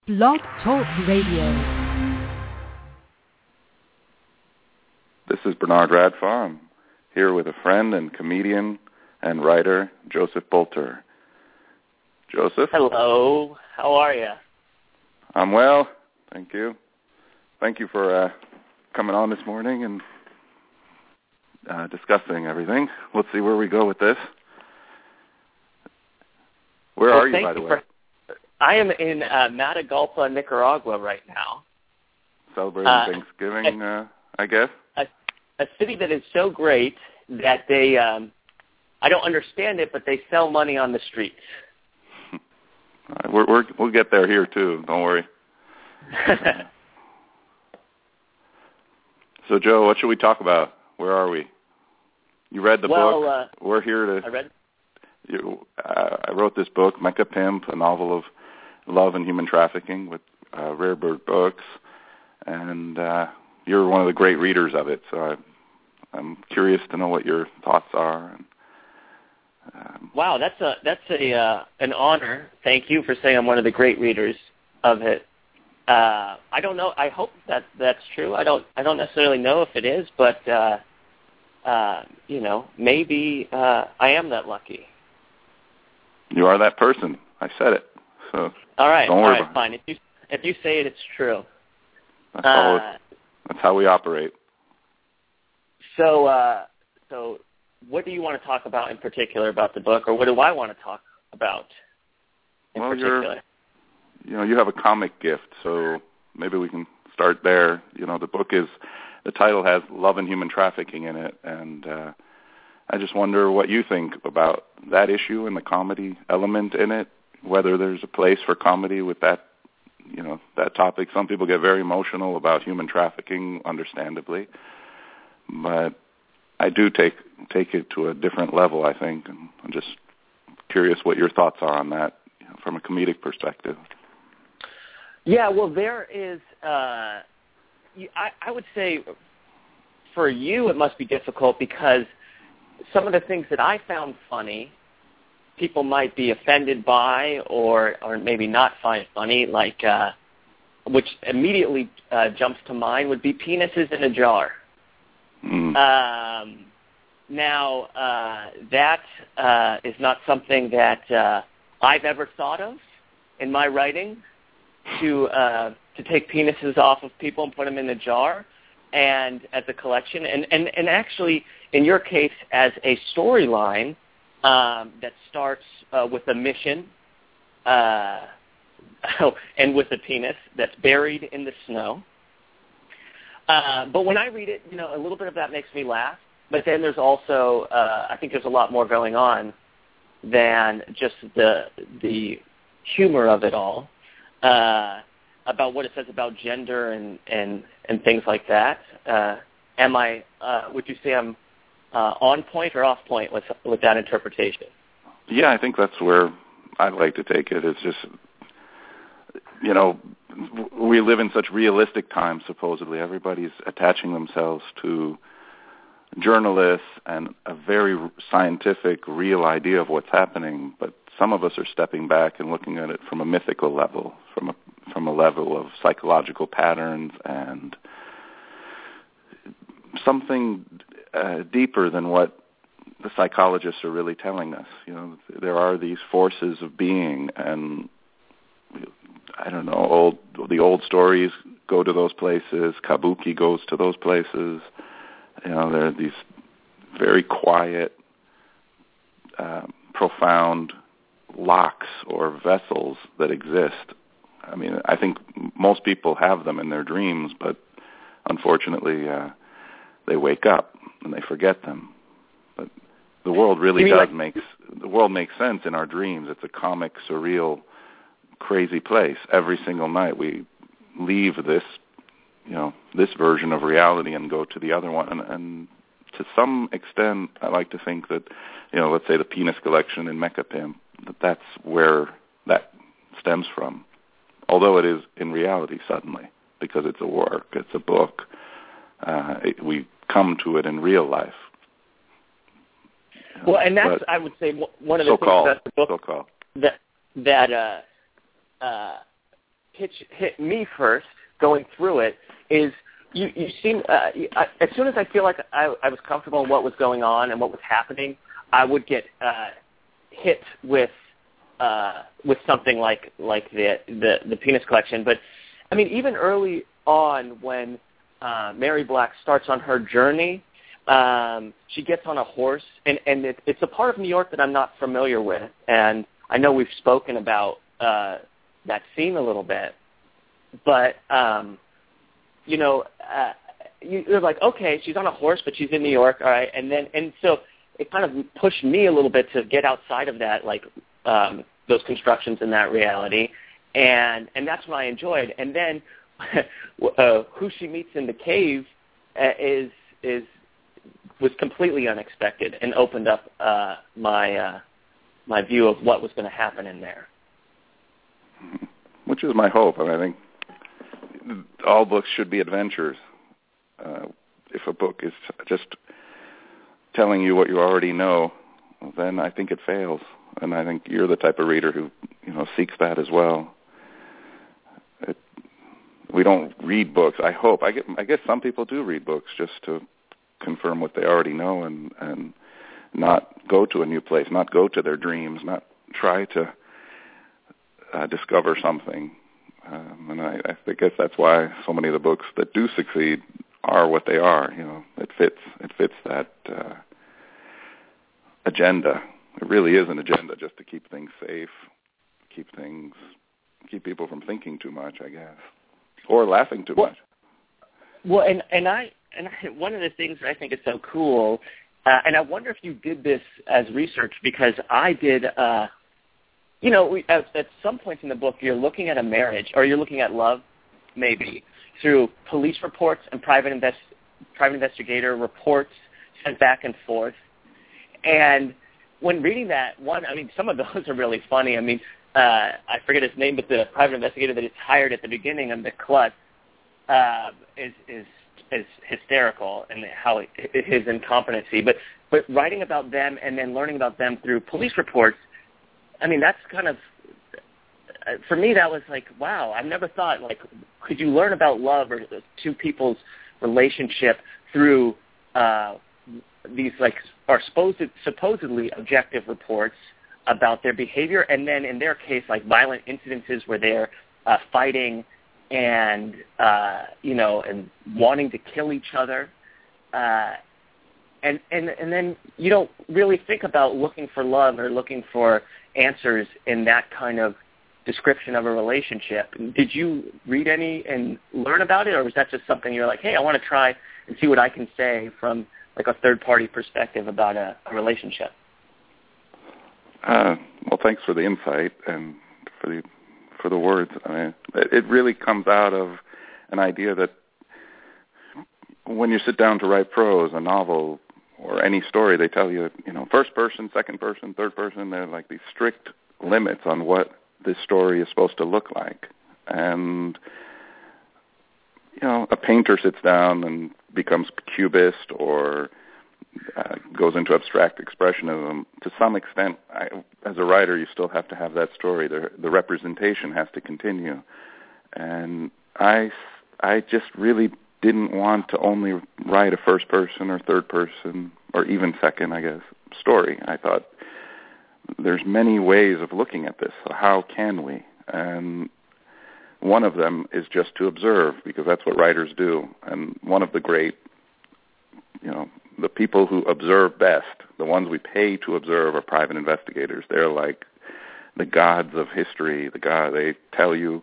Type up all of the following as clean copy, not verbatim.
Blog Talk Radio. This is Bernard Radfah. I'm here with a friend and comedian and writer, Joseph Boulter. Joseph? Hello. How are you? I'm well, thank you. Thank you for coming on this morning and discussing everything. Let's see where we go with this. Where are you, by the way? I am in Matagalpa, Nicaragua right now. Celebrating Thanksgiving, I guess? A city that is so great that they, I don't understand it, but they sell money on the streets. We'll get there here, too. Don't worry. So, Joe, what should we talk about? Where are we? You read the book. We're here to... I read. I wrote this book, Mecha Pimp, a novel of love and human trafficking with Rare Bird Books, and you're one of the great readers of it, so I'm curious to know what your thoughts are. Wow, that's an honor. Thank you for saying I'm one of the great readers of it. I don't know. I hope that's true. I don't necessarily know if it is, but maybe I am that lucky. You are that person. I said it. So all right, don't worry about fine. If you say it, it's true. That's how we operate. So what do you want to talk about in particular about the book, or what do I want to talk about in particular? You have a comic gift, so maybe we can start there. The title has love and human trafficking in it, and I just wonder what you think about that issue and the comedy element in it, whether there's a place for comedy with that, that topic. Some people get very emotional about human trafficking, understandably, but I do take it to a different level, I think, and I'm just curious what your thoughts are on that from a comedic perspective. Yeah, well, there is, I would say for you it must be difficult because some of the things that I found funny, people might be offended by or maybe not find funny, like which immediately jumps to mind would be penises in a jar. Now, that is not something that I've ever thought of in my writing, to take penises off of people and put them in a jar and as a collection. And actually, in your case, as a storyline that starts with a mission and with a penis that's buried in the snow. But when I read it, a little bit of that makes me laugh. But then there's also, I think there's a lot more going on than just the humor of it all, about what it says about gender and things like that. Would you say I'm on point or off point with that interpretation? Yeah, I think that's where I'd like to take it. It's just, we live in such realistic times, supposedly. Everybody's attaching themselves to journalists and a very scientific, real idea of what's happening, but some of us are stepping back and looking at it from a mythical level, from a level of psychological patterns and something deeper than what the psychologists are really telling us. There are these forces of being, and I don't know, the old stories go to those places. Kabuki goes to those places. There are these very quiet, profound locks or vessels that exist. I mean, I think most people have them in their dreams, but unfortunately, they wake up and they forget them. But the world really the world makes sense in our dreams. It's a comic, surreal, crazy place. Every single night we leave this, this version of reality and go to the other one. And to some extent, I like to think that, let's say the penis collection in Mecha Pimp, that's where that stems from. Although it is in reality suddenly, because it's a work, it's a book. We come to it in real life. Well, and that's, I would say, one of the things about the book that hit me first going through it is you seem as soon as I feel like I was comfortable in what was going on and what was happening, I would get hit with something like the penis collection. But I mean, even early on when Mary Black starts on her journey, she gets on a horse, and it's a part of New York that I'm not familiar with, and I know we've spoken about that scene a little bit, but you're like, okay, she's on a horse, but she's in New York, all right, and so it kind of pushed me a little bit to get outside of that, like those constructions in that reality, and that's what I enjoyed. And then who she meets in the cave was completely unexpected and opened up my view of what was going to happen in there. Which is my hope. I mean, I think all books should be adventures. If a book is just telling you what you already know, then I think it fails. And I think you're the type of reader who, seeks that as well. We don't read books. I hope. I guess some people do read books just to confirm what they already know and not go to a new place, not go to their dreams, not try to discover something. And I guess that's why so many of the books that do succeed are what they are. It fits that agenda. It really is an agenda, just to keep things safe, keep people from thinking too much, I guess, or laughing too much. Well, and I one of the things that I think is so cool, and I wonder if you did this as research, because I did. At some points in the book, you're looking at a marriage, or you're looking at love, maybe through police reports and private investigator reports sent back and forth. And when reading that, some of those are really funny. I mean, I forget his name, but the private investigator that is hired at the beginning of the Klutz is hysterical, and how his incompetency. But writing about them and then learning about them through police reports, I mean, that's kind of, for me, that was like, wow, I've never thought, like, could you learn about love or two people's relationship through these, like, are supposedly objective reports about their behavior, and then in their case, like, violent incidences where they're fighting and, and wanting to kill each other. And then you don't really think about looking for love or looking for answers in that kind of description of a relationship. Did you read any and learn about it, or was that just something you're like, hey, I want to try and see what I can say from like a third-party perspective about a relationship? Well, thanks for the insight and for the words. I mean, it really comes out of an idea that when you sit down to write prose, a novel, or any story, they tell you, first person, second person, third person. They're like these strict limits on what this story is supposed to look like. And, a painter sits down and becomes cubist or goes into abstract expressionism. To some extent, as a writer, you still have to have that story. The representation has to continue. And I just really didn't want to only write a first person or third person or even second, I guess, story. I thought there's many ways of looking at this. So how can we? And one of them is just to observe, because that's what writers do. And one of the great, the people who observe best, the ones we pay to observe, are private investigators. They're like the gods of history. They tell you,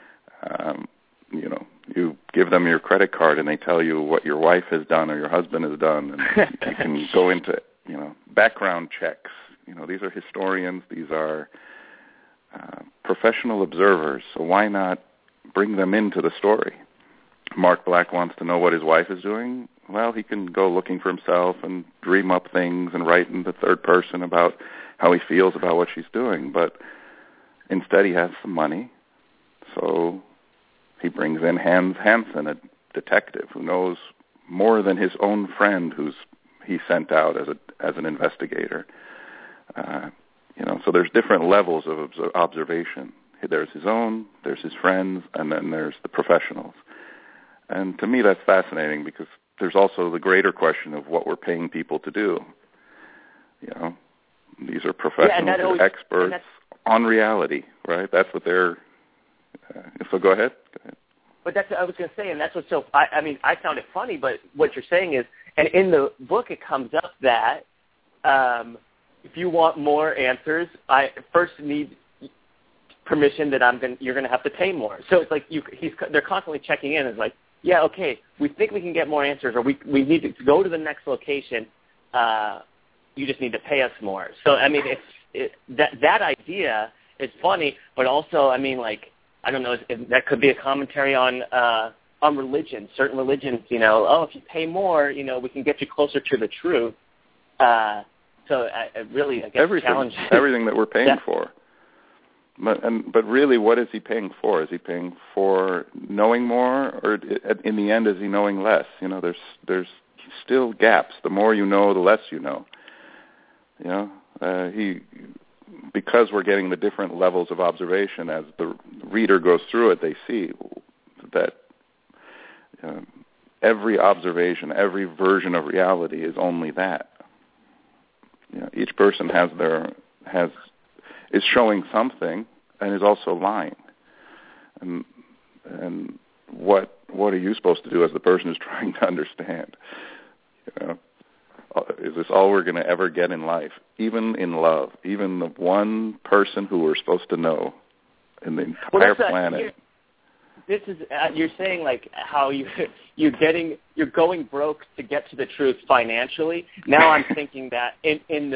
you give them your credit card and they tell you what your wife has done or your husband has done, and you can go into, background checks. These are historians. These are professional observers. So why not bring them into the story? Mark Black wants to know what his wife is doing. Well, he can go looking for himself and dream up things and write in the third person about how he feels about what she's doing. But instead he has some money, so he brings in Hans Hansen, a detective who knows more than his own friend he sent out as an investigator. So there's different levels of observation. There's his own, there's his friends, and then there's the professionals. And to me, that's fascinating because there's also the greater question of what we're paying people to do. You know, these are professionals, they're experts on reality, right? That's what they're. So go ahead. But that's what I was going to say, and that's what's so. I mean, I found it funny, but what you're saying is, and in the book it comes up that if you want more answers, I first need permission that you're going to have to pay more. So it's like they're constantly checking in. It's like, yeah, okay, we think we can get more answers, or we need to go to the next location. You just need to pay us more. So I mean, that idea is funny, but also, I mean, like, I don't know, that could be a commentary on religion. Certain religions, you know, if you pay more, you know, we can get you closer to the truth. So I guess everything that we're paying for. But really, what is he paying for? Is he paying for knowing more, or in the end, is he knowing less? You know, there's still gaps. The more you know, the less you know. You know, because we're getting the different levels of observation as the reader goes through it, they see that every observation, every version of reality is only that. You know, each person is showing something and is also lying. And what are you supposed to do as the person who's trying to understand? You know, is this all we're going to ever get in life? Even in love, even the one person who we're supposed to know in the entire planet. This is you're saying like how you're going broke to get to the truth financially. Now I'm thinking that in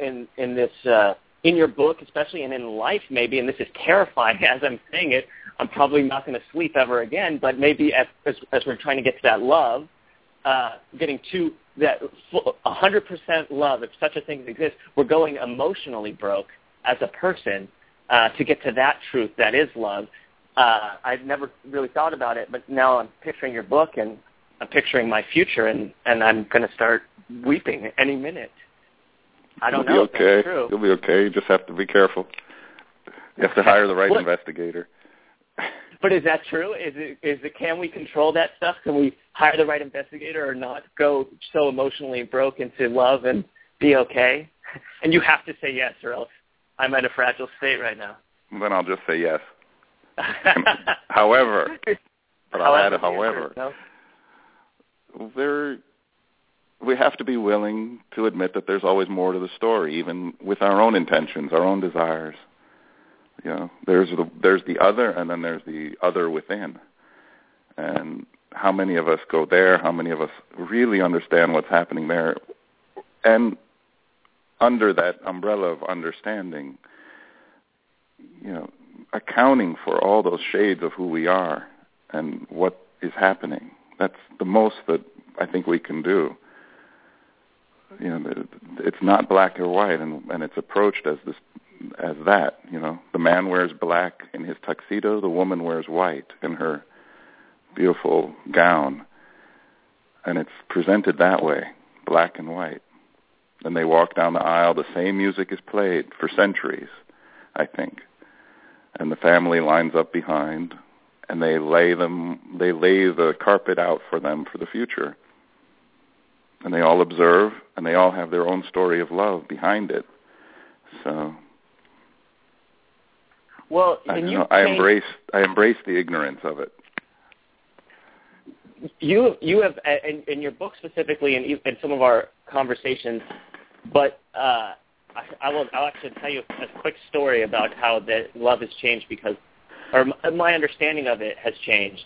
your book, especially, and in life maybe, and this is terrifying as I'm saying it. I'm probably not going to sleep ever again. But maybe as we're trying to get to that love, getting to that 100% love, if such a thing exists, we're going emotionally broke as a person to get to that truth that is love. I've never really thought about it, but now I'm picturing your book, and I'm picturing my future, and I'm going to start weeping any minute. I don't know if that's true. You'll be okay. You just have to be careful. You have to hire the right investigator. But is that true? Can we control that stuff? Can we hire the right investigator or not go so emotionally broke into love and be okay? And you have to say yes, or else I'm at a fragile state right now. Then I'll just say yes. However, but I'll add a however. No? We have to be willing to admit that there's always more to the story, even with our own intentions, our own desires. You know, there's the other, and then there's the other within. And how many of us go there? How many of us really understand what's happening there? And under that umbrella of understanding, you know, accounting for all those shades of who we are and what is happening. That's the most that I think we can do. You know, it's not black or white, and it's approached as that. You know, the man wears black in his tuxedo, the woman wears white in her beautiful gown, and it's presented that way, black and white. And they walk down the aisle, the same music is played for centuries, I think. And the family lines up behind, and they lay the carpet out for them for the future. And they all observe, and they all have their own story of love behind it. So, well, I embrace the ignorance of it. You have in your book specifically, and in some of our conversations, but I'll actually tell you a quick story about how that love has changed or my understanding of it has changed.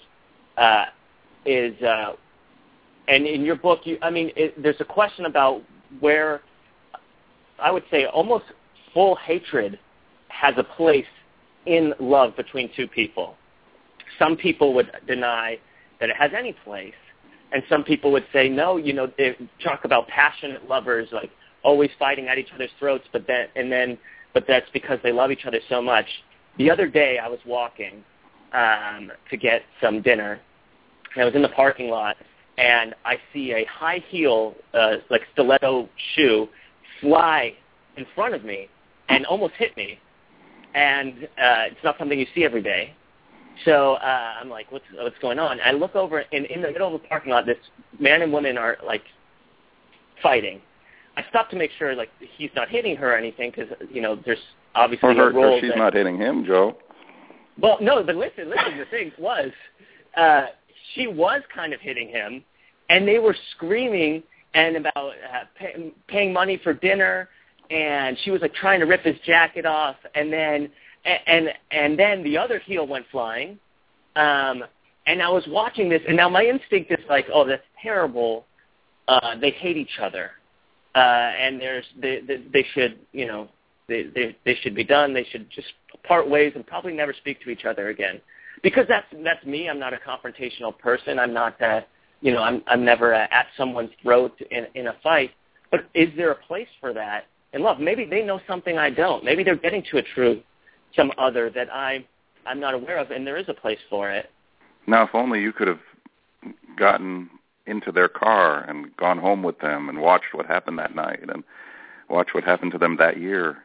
And in your book, there's a question about where I would say almost full hatred has a place in love between two people. Some people would deny that it has any place, and some people would say no. You know, they talk about passionate lovers, like always fighting at each other's throats, but that's because they love each other so much. The other day, I was walking to get some dinner, and I was in the parking lot, and I see a high heel, like stiletto shoe, fly in front of me and almost hit me. and it's not something you see every day. So I'm like, what's going on? I look over, and in the middle of the parking lot, this man and woman are, like, fighting. I stop to make sure, like, he's not hitting her or anything because, there's obviously a role or she's not hitting him, Joe. Well, no, but listen, the thing was, she was kind of hitting him, and they were screaming and about paying money for dinner, and she was, like, trying to rip his jacket off, and then the other heel went flying, and I was watching this, and now my instinct is like, oh, that's terrible. They hate each other, and they should, they should be done. They should just part ways and probably never speak to each other again. Because that's me. I'm not a confrontational person. I'm not that, I'm never at someone's throat in a fight. But is there a place for that in love? Maybe they know something I don't. Maybe they're getting to a truth, some other that I'm not aware of, and there is a place for it. Now, if only you could have gotten into their car and gone home with them and watched what happened that night and watched what happened to them that year.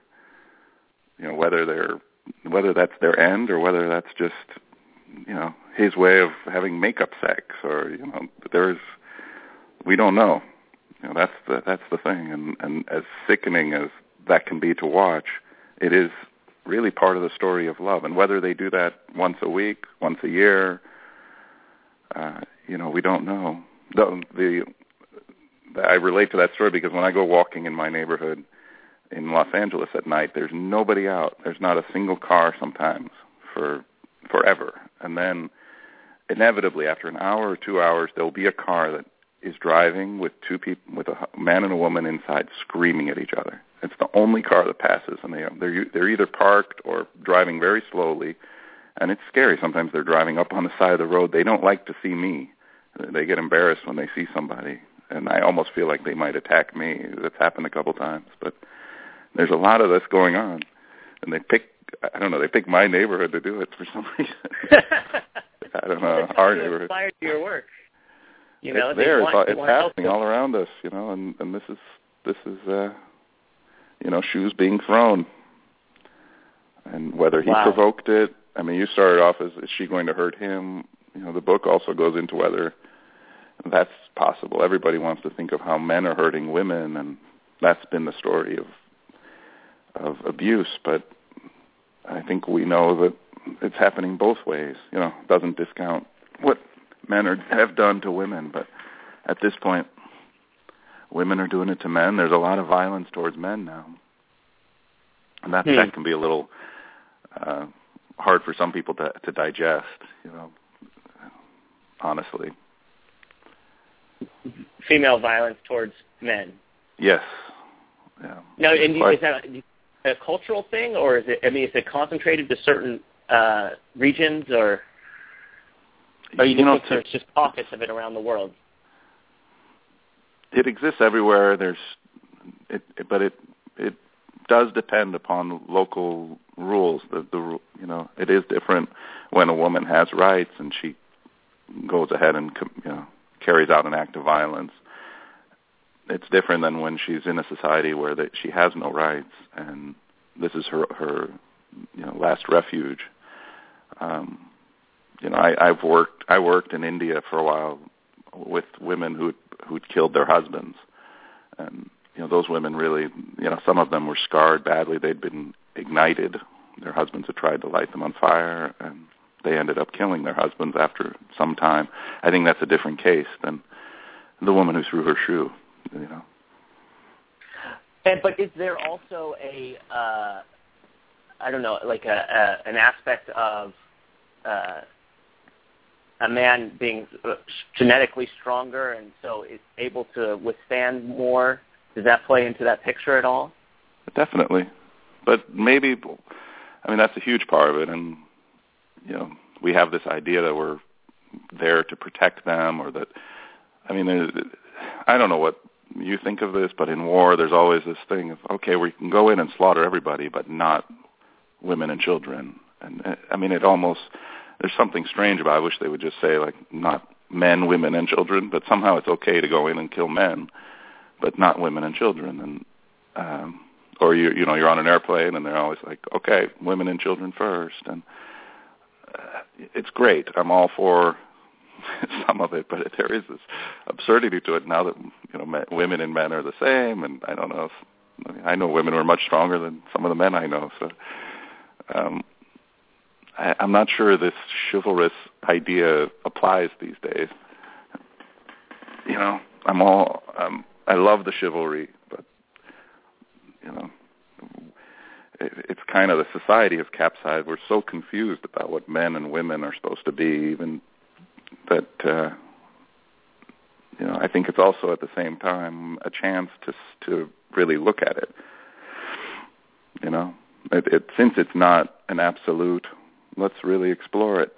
Whether that's their end or whether that's just, his way of having makeup sex or, we don't know. That's the thing. And as sickening as that can be to watch, it is really part of the story of love. And whether they do that once a week, once a year, we don't know. I relate to that story because when I go walking in my neighborhood in Los Angeles at night, there's nobody out. There's not a single car sometimes for forever. And then inevitably after an hour or 2 hours, there'll be a car that is driving with two people, with a man and a woman inside screaming at each other. It's the only car that passes, and they're either parked or driving very slowly, and it's scary. Sometimes they're driving up on the side of the road. They don't like to see me. They get embarrassed when they see somebody, and I almost feel like they might attack me. That's happened a couple times, but there's a lot of this going on, and they pick my neighborhood to do it for some reason. I don't know, our neighborhood. Inspired to your work. It's there. It's happening all around us, and this is shoes being thrown, and whether he provoked it. I mean, you started off as, is she going to hurt him? The book also goes into whether that's possible. Everybody wants to think of how men are hurting women, and that's been the story of abuse. But I think we know that it's happening both ways. Doesn't discount what men have done to women, but at this point, women are doing it to men. There's a lot of violence towards men now, and that can be a little hard for some people to digest. Honestly. Female violence towards men. Yes. Yeah. Now, is that a cultural thing, or is it? I mean, is it concentrated to certain regions, or you think there's just pockets of it around the world? It exists everywhere. But it does depend upon local rules. It is different when a woman has rights and she goes ahead and carries out an act of violence. It's different than when she's in a society where she has no rights and this is her last refuge. I worked in India for a while with women who'd killed their husbands, and those women really, some of them were scarred badly. They'd been ignited. Their husbands had tried to light them on fire, and they ended up killing their husbands after some time. I think that's a different case than the woman who threw her shoe. But is there also an aspect of a man being genetically stronger and so is able to withstand more? Does that play into that picture at all? Definitely. But maybe, that's a huge part of it. And, we have this idea that we're there to protect them or that, I don't know what you think of this, but in war there's always this thing of, okay, we can go in and slaughter everybody, but not women and children. And, it almost, there's something strange about it. I wish they would just say, not men, women, and children, but somehow it's okay to go in and kill men, but not women and children. And or you're on an airplane and they're always like, okay, women and children first, and it's great. I'm all for some of it, but there is this absurdity to it now that women and men are the same, and I don't know. I know women who are much stronger than some of the men I know, so I'm not sure this chivalrous idea applies these days. I love the chivalry, but it's kind of the society has capsized. We're so confused about what men and women are supposed to be, even that I think it's also at the same time a chance to really look at it. Since it's not an absolute, let's really explore it.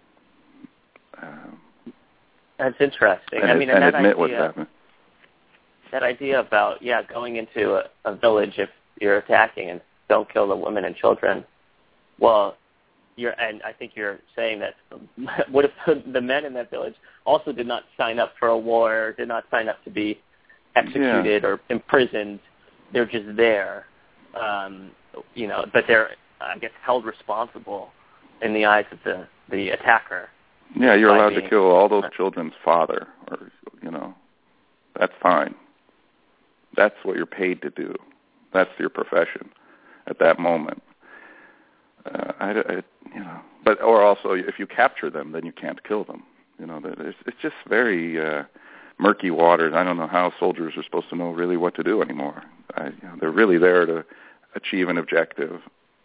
That's interesting. And admit idea, what's happening. That idea about going into a village if you're attacking and don't kill the women and children. Well, and I think you're saying that what if the men in that village also did not sign up for a war, or did not sign up to be executed or imprisoned? They're just there, but they're, I guess, held responsible in the eyes of the attacker. Yeah, you're allowed to kill all those children's father, or that's fine. That's what you're paid to do. That's your profession at that moment. Or also, if you capture them, then you can't kill them. It's just very murky waters. I don't know how soldiers are supposed to know really what to do anymore. They're really there to achieve an objective.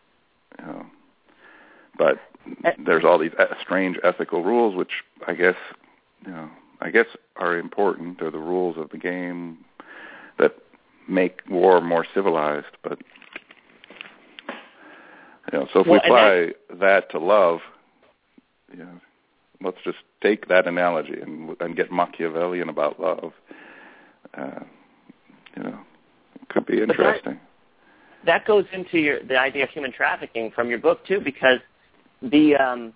But there's all these strange ethical rules, which I guess are important, or the rules of the game that make war more civilized. But so if we apply that to love, let's just take that analogy and get Machiavellian about love. It could be interesting. That goes into the idea of human trafficking from your book too, because I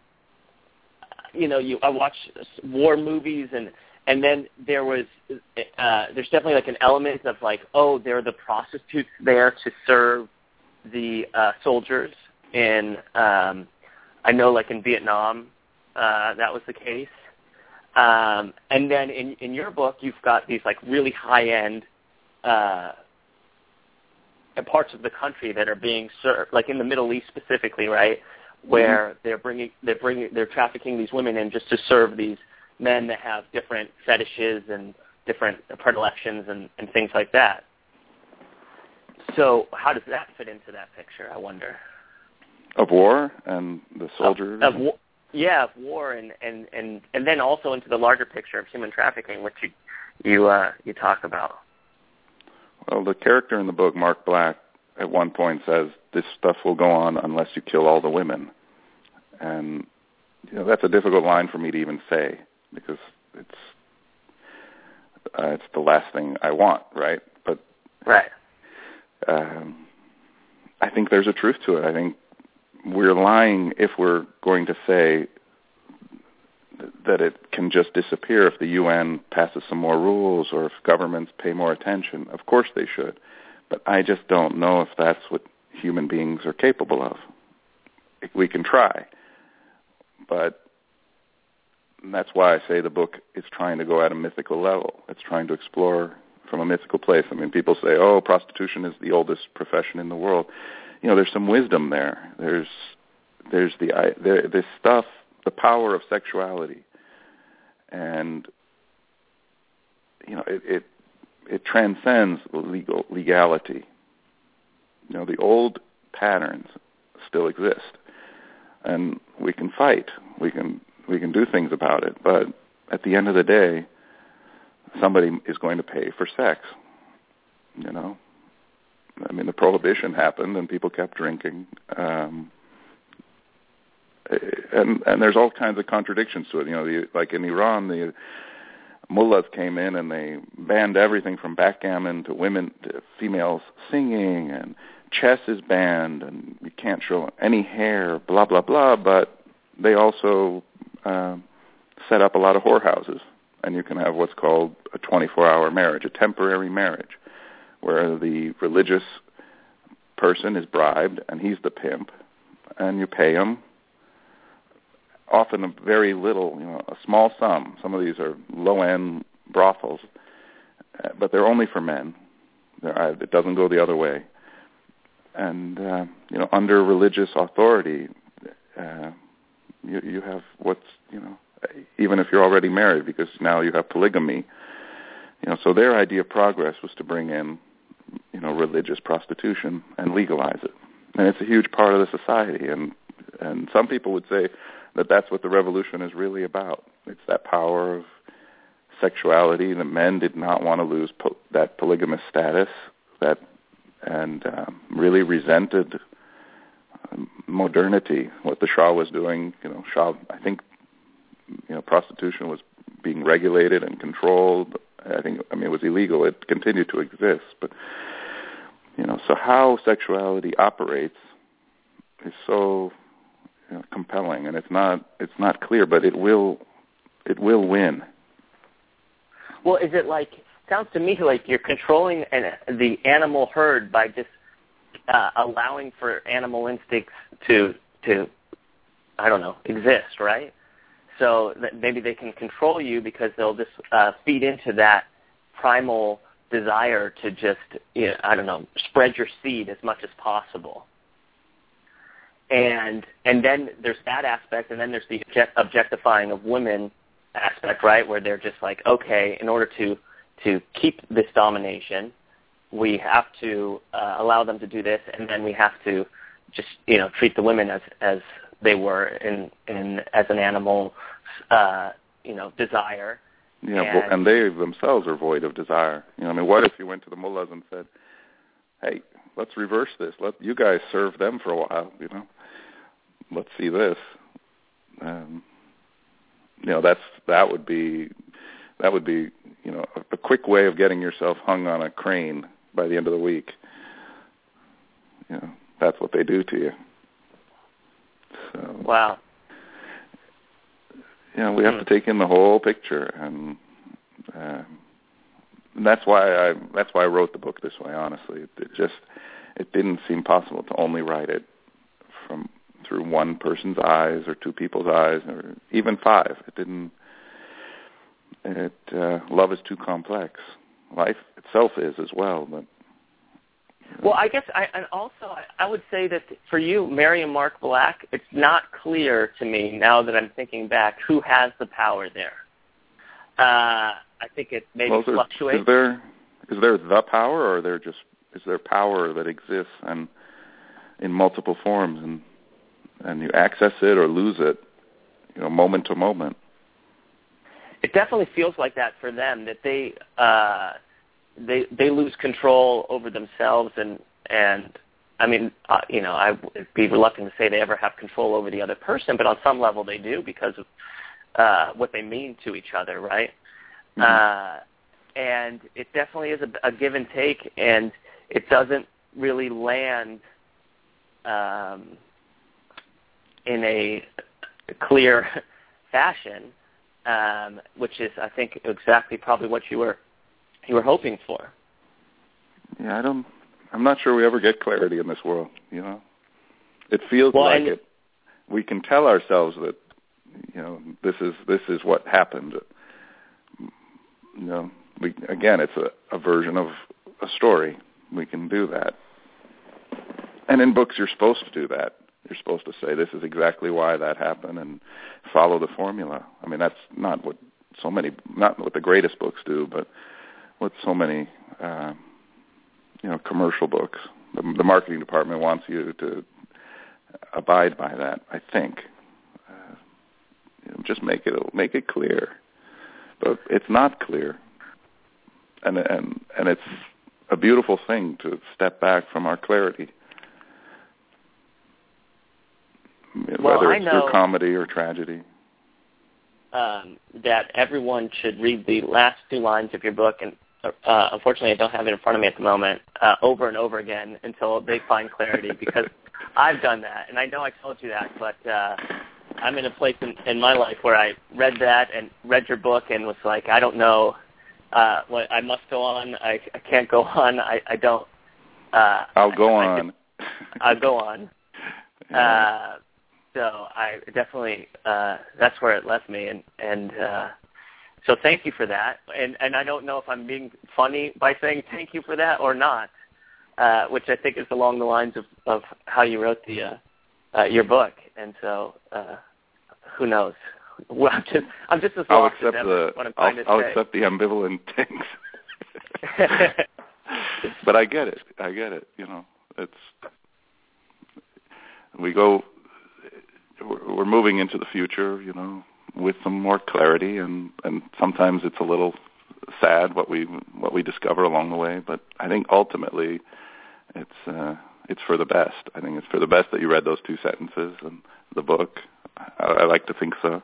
watch war movies, and then there's definitely like an element of like, oh, there are the prostitutes there to serve the soldiers. And I know, like in Vietnam, that was the case. And then in your book, you've got these like really high-end parts of the country that are being served, like in the Middle East specifically, right, where they're trafficking these women in just to serve these men that have different fetishes and different predilections and things like that. So how does that fit into that picture, I wonder? Of war and the soldiers? Of war and then also into the larger picture of human trafficking, which you talk about. Well, the character in the book, Mark Black, at one point says, this stuff will go on unless you kill all the women. And that's a difficult line for me to even say, because it's the last thing I want, right? But right. I think there's a truth to it. I think we're lying if we're going to say that it can just disappear if the UN passes some more rules or if governments pay more attention. Of course they should. But I just don't know if that's what human beings are capable of. We can try. But that's why I say the book is trying to go at a mythical level. It's trying to explore from a mythical place. I mean, people say, oh, prostitution is the oldest profession in the world. There's some wisdom there. There's this stuff, the power of sexuality, and it transcends legality. The old patterns still exist, and we can fight. We can do things about it. But at the end of the day, somebody is going to pay for sex. I mean, the prohibition happened and people kept drinking. And there's all kinds of contradictions to it. Like in Iran, the mullahs came in and they banned everything from backgammon to females singing, and chess is banned, and you can't show any hair, blah, blah, blah. But they also set up a lot of whorehouses, and you can have what's called a 24-hour marriage, a temporary marriage, where the religious person is bribed, and he's the pimp, and you pay him often a very little, a small sum. Some of these are low-end brothels, but they're only for men. It doesn't go the other way. And, under religious authority, you have even if you're already married, because now you have polygamy. So their idea of progress was to bring in, religious prostitution and legalize it. And it's a huge part of the society. And some people would say that that's what the revolution is really about. It's that power of sexuality. The men did not want to lose that polygamous status, and really resented modernity, what the Shah was doing. Shah, I think, prostitution was being regulated and controlled. It was illegal. It continued to exist, but so how sexuality operates is so compelling, and it's not clear, but it will win. Well, is it sounds to me like you're controlling the animal herd by just allowing for animal instincts to I don't know, exist, right? So that maybe they can control you because they'll just feed into that primal desire to just, spread your seed as much as possible. And then there's that aspect, and then there's the objectifying of women aspect, right, where they're just like, okay, in order to keep this domination, we have to allow them to do this, and then we have to just, treat the women as they were in as an animal, desire. Yeah, and they themselves are void of desire. What if you went to the mullahs and said, hey, let's reverse this. Let you guys serve them for a while, Let's see this. That would be a quick way of getting yourself hung on a crane by the end of the week. That's what they do to you. So, wow. We have to take in the whole picture, and that's why I wrote the book this way. Honestly, it didn't seem possible to only write it through one person's eyes or two people's eyes or even five. It didn't. Love is too complex. Life itself is as well, but. Well, I guess I would say that for you, Mary and Mark Black, it's not clear to me now that I'm thinking back who has the power there. I think it maybe fluctuates. Is there the power, or is there power that exists and in multiple forms, and you access it or lose it, moment to moment? It definitely feels like that for them, that they lose control over themselves, and I would be reluctant to say they ever have control over the other person, but on some level they do because of what they mean to each other, right? Mm-hmm. And it definitely is a give and take, and it doesn't really land in a clear fashion, which is, I think, exactly probably what you were hoping for. Yeah, I'm not sure we ever get clarity in this world, It feels like it. We can tell ourselves that, this is what happened. It's a version of a story. We can do that. And in books, you're supposed to do that. You're supposed to say, this is exactly why that happened, and follow the formula. That's not what the greatest books do, but what so many, commercial books. The marketing department wants you to abide by that, I think. Just make it clear. But it's not clear. And it's a beautiful thing to step back from our clarity. Whether it's through comedy or tragedy. That everyone should read the last two lines of your book, and unfortunately I don't have it in front of me at the moment, over and over again until they find clarity, because I've done that, and I know I told you that, but I'm in a place in my life where I read that and read your book and was like, I don't know, I must go on, I can't go on, I don't. I'll go on. go on. So I definitely that's where it left me, and so thank you for that. And I don't know if I'm being funny by saying thank you for that or not, which I think is along the lines of how you wrote the your book. And so who knows? Well, I'm just as lost as ever. I'll accept the ambivalent things. But I get it. You know, we're moving into the future, you know, with some more clarity, and sometimes it's a little sad what we discover along the way. But I think ultimately it's for the best. I think it's for the best that you read those 2 sentences in the book. I like to think so.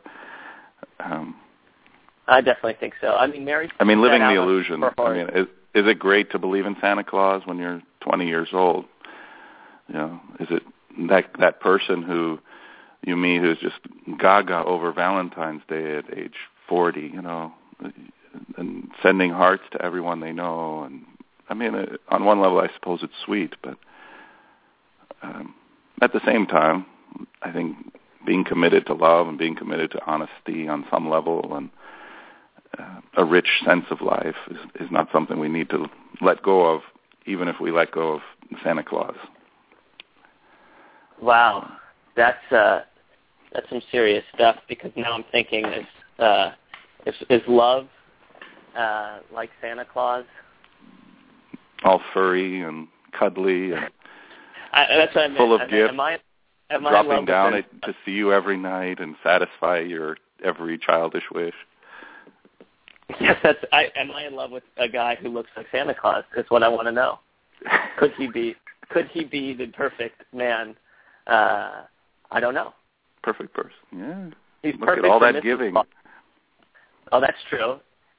I definitely think so. I mean, living the illusion. I mean, is it great to believe in Santa Claus when you're 20 years old? You know, is it that person who you meet who's just gaga over Valentine's Day at age 40, you know, and sending hearts to everyone they know? And I mean, on one level, I suppose it's sweet, but at the same time, I think being committed to love and being committed to honesty on some level and a rich sense of life is not something we need to let go of, even if we let go of Santa Claus. Wow, that's some serious stuff, because now I'm thinking, is love like Santa Claus? All furry and cuddly and that's what I meant. Full of gifts, dropping down to see you every night and satisfy your every childish wish. Yes, am I in love with a guy who looks like Santa Claus? Is what I want to know. Could he be the perfect man? I don't know. Perfect person. Yeah. He's Look perfect at all for that Mrs. giving. Claus. Oh, that's true.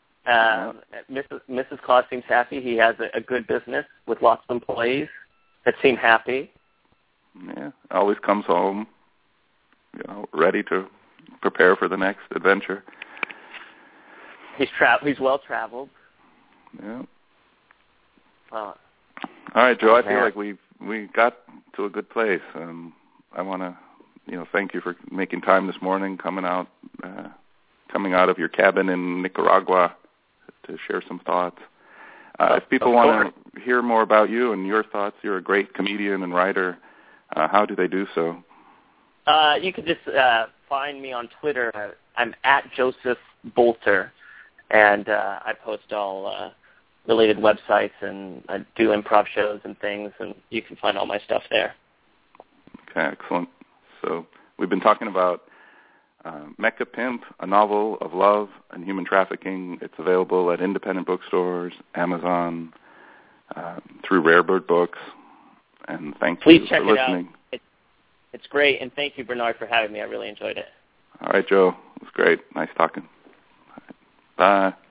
Mrs. Claus seems happy. He has a good business with lots of employees that seem happy. Yeah. Always comes home, you know, ready to prepare for the next adventure. He's well traveled. Yeah. Well, all right, Joe. I feel like we got to a good place. I want to, you know, thank you for making time this morning, coming out of your cabin in Nicaragua to share some thoughts. If people want to hear more about you and your thoughts, you're a great comedian and writer. How do they do so? You could just find me on Twitter. I'm at Joseph Bolter, and I post all related websites, and I do improv shows and things, and you can find all my stuff there. Okay, excellent. So we've been talking about Mecca Pimp, a novel of love and human trafficking. It's available at independent bookstores, Amazon, through Rarebird Books. And thank you for listening. It out. It's great, and thank you, Bernard, for having me. I really enjoyed it. All right, Joe. It was great. Nice talking. Bye.